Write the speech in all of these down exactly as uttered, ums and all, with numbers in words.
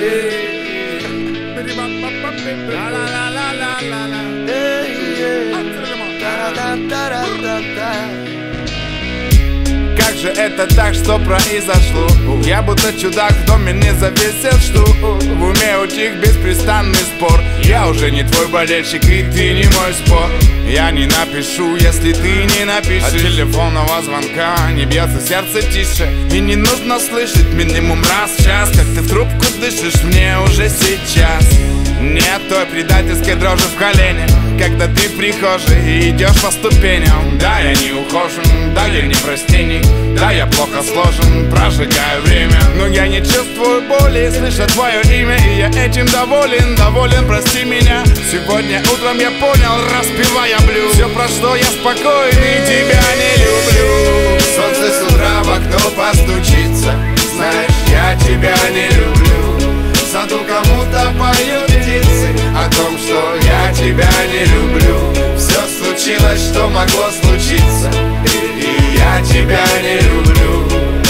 Как же это так, что произошло? Я будто чудак в доме не завесил, что в уме утих беспрестанный спор. Я уже не твой болельщик, и ты не мой спор. Я не напишу, если ты не напишешь. От телефонного звонка не бьется сердце тише. И не нужно слышать минимум раз в час, как ты в трубку дышишь мне уже сейчас. Нет той предательской дрожи в колене, когда ты в прихожей и идешь по ступеням. Да, я не ухожен, да, я не простенник, да, я плохо сложен, прожигаю время. Но я не чувствую боли, слыша твое имя, и я этим доволен, доволен, прости меня. Сегодня утром я понял, распевая блюз, все прошло, я спокойный, тебя не люблю. Солнце с утра в окно постучится, знаешь, я тебя не люблю. В саду кому-то поют птицы о том, что я тебя не люблю. Все случилось, что могло случиться, и я тебя не люблю.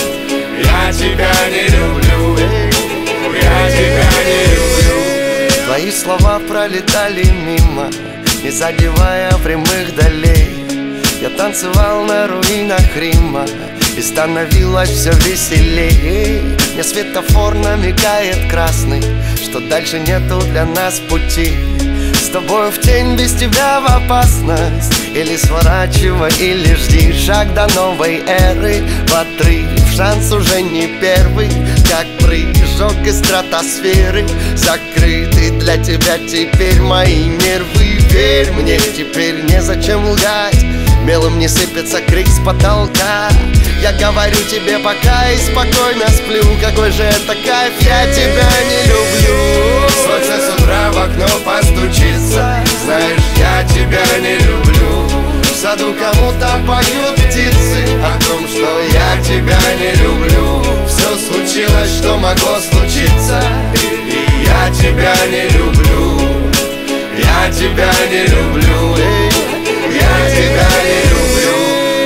Я тебя не люблю. Я тебя не люблю. Твои слова пролетали мимо, не задевая прямых долей. Я танцевал на руинах Рима, и становилось все веселее. Мне светофор намекает красный, что дальше нету для нас пути. С тобой в тень, без тебя в опасность. Или сворачивай, или жди. Шаг до новой эры, в отрыв. Шанс уже не первый, как прыжок из стратосферы. Закрыты для тебя теперь мои нервы. Верь мне, теперь незачем лгать. Мелом не сыпется крик с потолка. Я говорю тебе пока и спокойно сплю. Какой же это кайф, я тебя не люблю. Солнце с утра в окно постучится, знаешь, я тебя не люблю. В саду кому-то поют птицы о том, что я тебя не люблю. Все случилось, что могло случиться, и я тебя не люблю. Я тебя не люблю. Я тебя не люблю.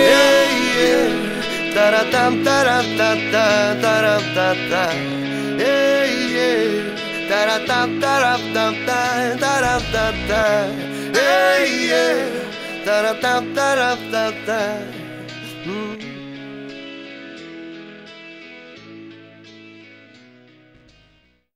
Таратам таратата таратата. Эй, таратам таратата таратата. Эй, таратам таратата.